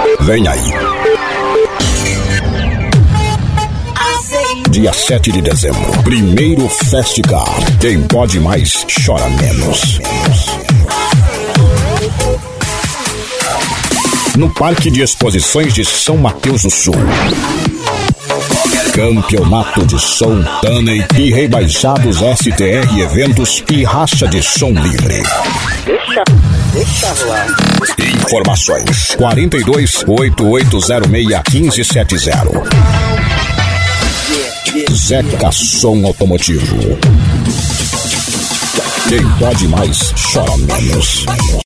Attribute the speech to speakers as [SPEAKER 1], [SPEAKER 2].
[SPEAKER 1] Vem aí. Dia 7 de dezembro, primeiro Festicar. Quem pode mais, chora menos. No Parque de Exposições de São Mateus do Sul. Campeonato de Som, Taney e Rebaixados STR Eventos e Racha de Som Livre.
[SPEAKER 2] Deixa rolar.
[SPEAKER 1] Informações 42-8806-1570. Zeca Som Automotivo. Quem pode mais, chora menos.